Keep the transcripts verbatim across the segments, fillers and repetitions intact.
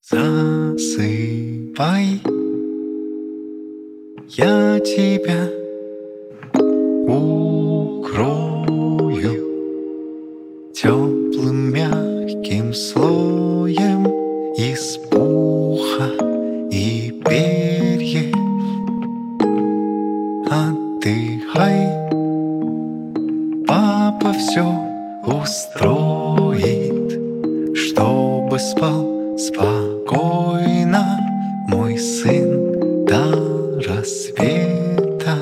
Засыпай, я тебя укрою теплым мягким слоем из пуха и перьев. Отдыхай, папа все устроит, чтобы спал спокойно мой сын до рассвета.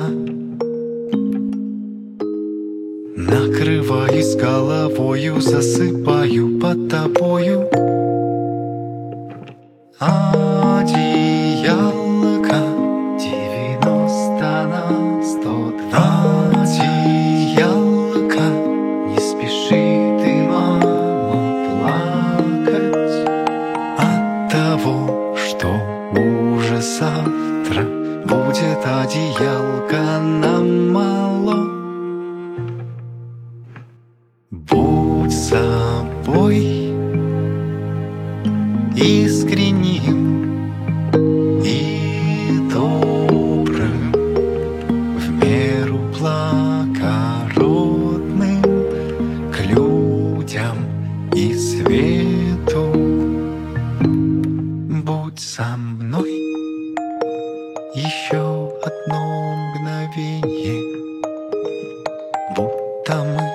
Накрываюсь головою, засыпаю под тобою. Одеялко девяносто на сто два. Одеялко, не спеши ты, мама, плакать от того, что уже завтра будет одеялко нам мало. Будь собой искренним и добрым, в меру благородным к людям и свету. Будь со мной еще одно мгновение, будто мы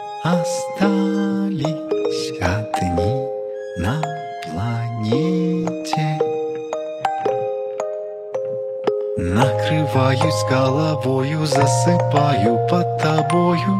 остались одни на планете. Накрываюсь головою, засыпаю под тобою.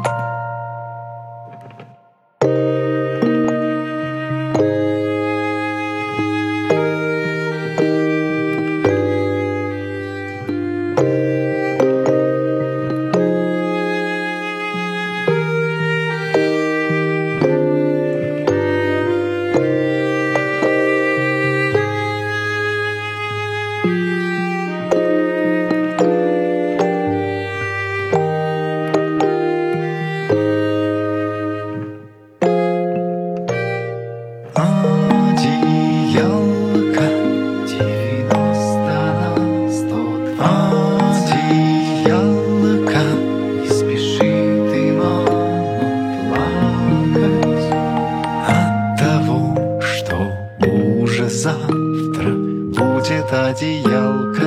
Одеялко девяносто на сто два. Одеялко, не спеши ты, мама, плакать от того, что уже завтра будет одеялко